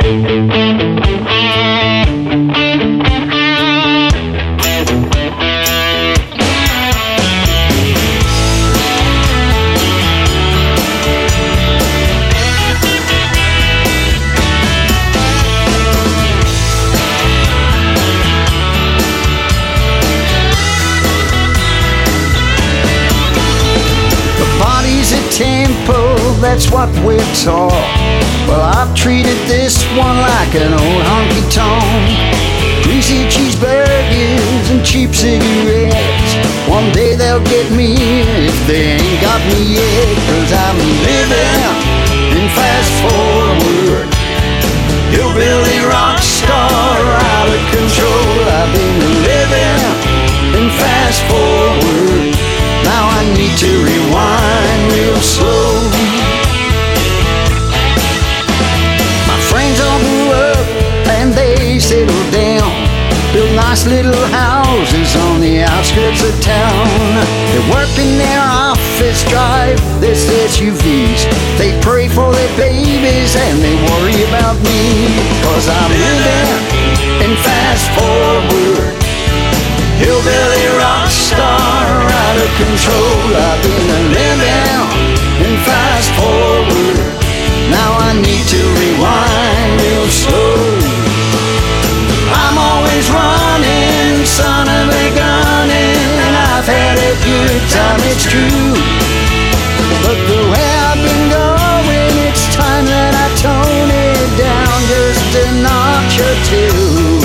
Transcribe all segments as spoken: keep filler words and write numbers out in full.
Tempo, that's what we're taught. Well, I've treated this one like an old honky-tonk. Greasy cheeseburgers and cheap cigarettes. One day they'll get me if they ain't got me yet. Cause I'm living in fast forward, hillbilly rock star, out of control. I've been living in fast forward. Now I need to rewind real slow. My friends all grew up and they settled down, built nice little houses on the outskirts of town. They work in their office, drive their S U Vs. They pray for their babies and they worry about me. Cause I'm living in fast forward, hillbilly rock star, out of control. I've been living in fast forward. Now I need to rewind real slow. I'm always running, son of a gun, and I've had a good time, it's true. But the way I've been going, it's time that I tone it down just a notch or two.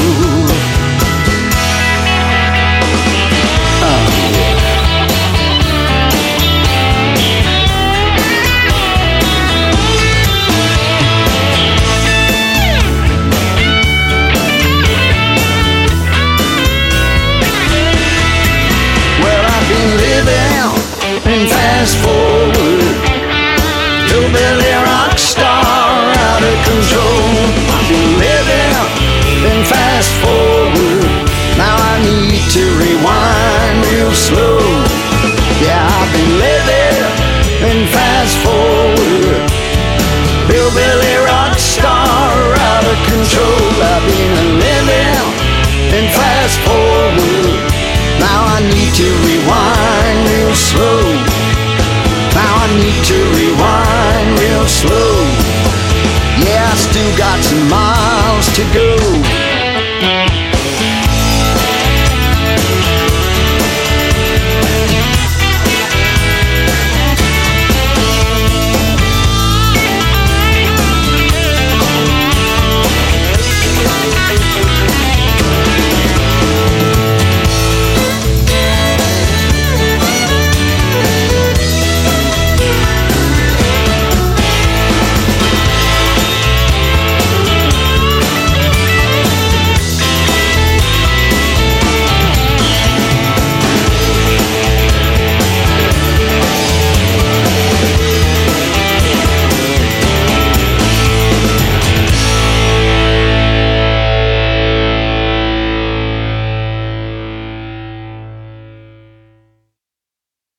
In fast forward, hillbilly rock star, out of control. I've been living in fast forward. Now I need to rewind real slow. Yeah, I've been living in fast forward, hillbilly rock star, out of control. I've been living in fast forward. Now I need to rewind real slow. Now I need to rewind real slow. Yeah, I still got some miles to go.